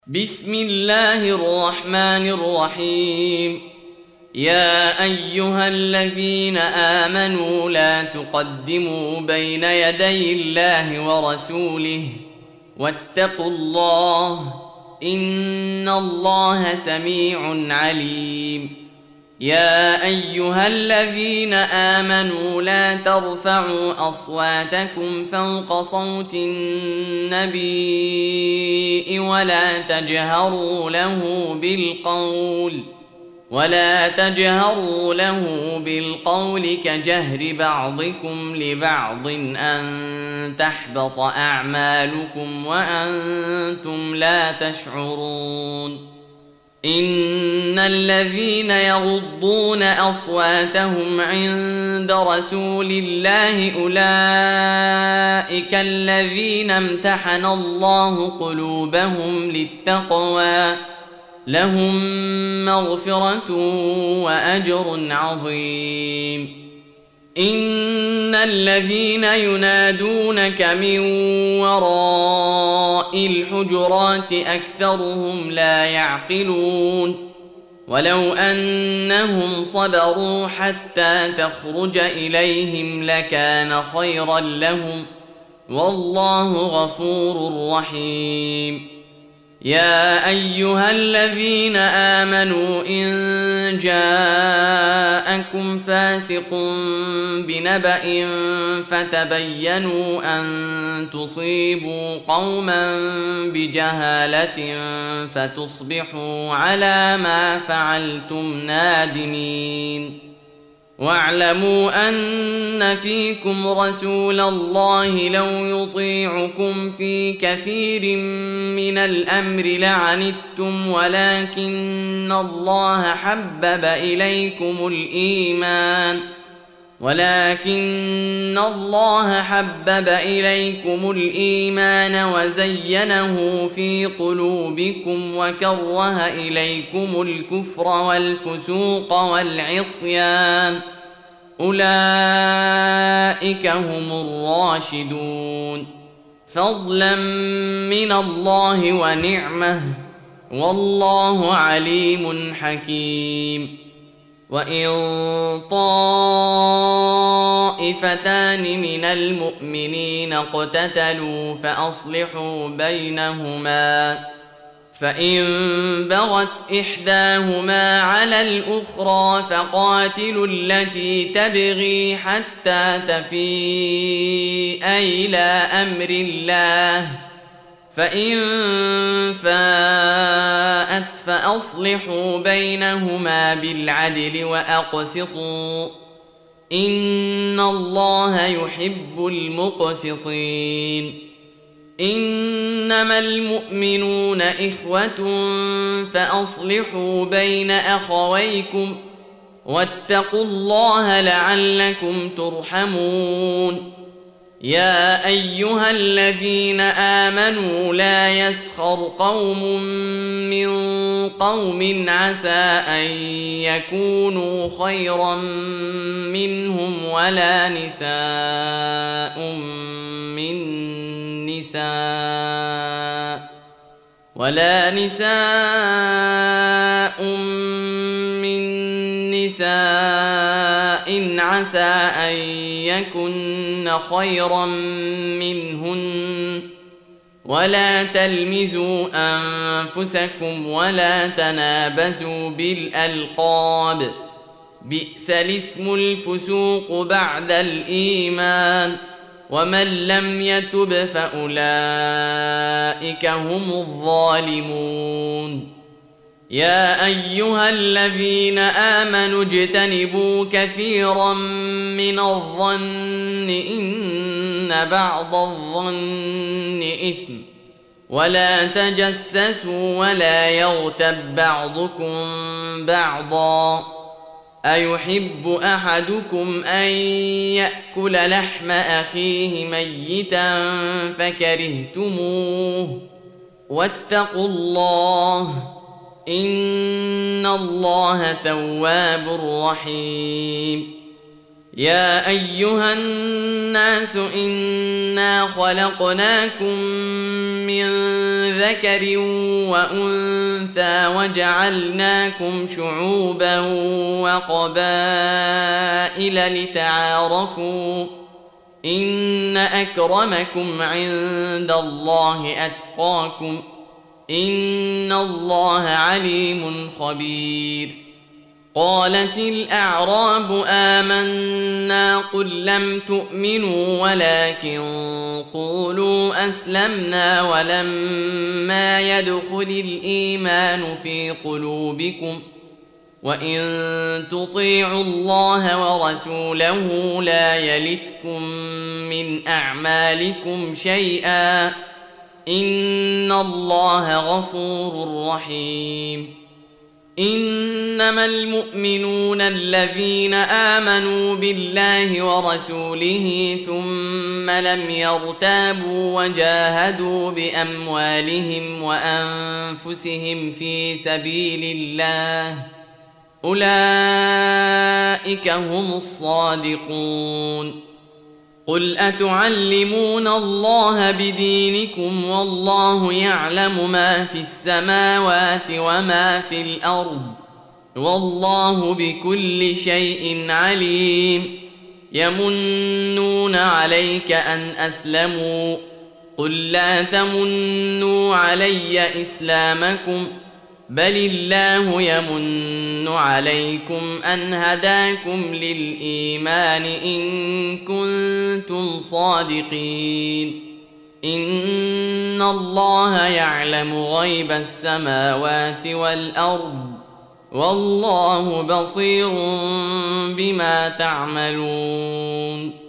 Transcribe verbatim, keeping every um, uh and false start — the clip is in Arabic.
بسم الله الرحمن الرحيم. يا أيها الذين آمنوا لا تقدموا بين يدي الله ورسوله واتقوا الله إن الله سميع عليم. يا أيها الذين آمنوا لا ترفعوا أصواتكم فوق صوت النبي ولا تجهروا له بالقول ولا تجهروا له بالقول كجهر بعضكم لبعض أن تحبط أعمالكم وأنتم لا تشعرون. إن الذين يغضون أصواتهم عند رسول الله أولئك الذين امتحن الله قلوبهم للتقوى لهم مغفرة وأجر عظيم. إن الذين ينادونك من وراء الحجرات أكثرهم لا يعقلون. ولو أنهم صبروا حتى تخرج إليهم لكان خيرا لهم والله غفور رحيم. يا أيها الذين آمنوا إن جاءكم فاسق بنبأ فتبينوا أن تصيبوا قوما بجهالة فتصبحوا على ما فعلتم نادمين. واعلموا أن فيكم رسول الله لو يطيعكم في كثير من الأمر لعنتم ولكن الله حبب إليكم الإيمان ولكن الله حبب إليكم الإيمان وزينه في قلوبكم وكره إليكم الكفر والفسوق والعصيان أولئك هم الراشدون فضلا من الله ونعمه والله عليم حكيم. وإن طائفتان من المؤمنين اقتتلوا فأصلحوا بينهما فإن بغت إحداهما على الأخرى فقاتلوا التي تبغي حتى تفيء إلى أمر الله فإن فاءت فأصلحوا بينهما بالعدل وأقسطوا إن الله يحب المقسطين. إنما المؤمنون إخوة فأصلحوا بين أخويكم واتقوا الله لعلكم ترحمون. يا أيها الذين آمنوا لا يسخر قوم من قوم عسى أن يكونوا خيرا منهم ولا نساء من نساء ولا نساء من نساء عسى أن يكن خيرا منهن ولا تلمزوا أنفسكم ولا تنابزوا بالألقاب بئس الاسم الفسوق بعد الإيمان ومن لم يتب فأولئك هم الظالمون. يا أيها الذين آمنوا اجتنبوا كثيرا من الظن إن بعض الظن إثم ولا تجسسوا ولا يغتب بعضكم بعضا أيحب أحدكم أن يأكل لحم أخيه ميتا فكرهتموه واتقوا الله إن الله تواب رحيم. يا أيها الناس إنا خلقناكم من ذكر وأنثى وجعلناكم شعوبا وقبائل لتعارفوا إن أكرمكم عند الله أتقاكم إن الله عليم خبير. قالت الأعراب آمنا قل لم تؤمنوا ولكن قولوا أسلمنا ولما يدخل الإيمان في قلوبكم وإن تطيعوا الله ورسوله لا يلتكم من أعمالكم شيئا إن الله غفور رحيم. إنما المؤمنون الذين آمنوا بالله ورسوله ثم لم يرتابوا وجاهدوا بأموالهم وأنفسهم في سبيل الله أولئك هم الصادقون. قل أتعلمون الله بدينكم والله يعلم ما في السماوات وما في الأرض والله بكل شيء عليم. يمنون عليك أن أسلموا قل لا تمنوا علي إسلامكم بل الله يمن عليكم أن هداكم للإيمان إن كنتم صادقين. إن الله يعلم غيب السماوات والأرض والله بصير بما تعملون.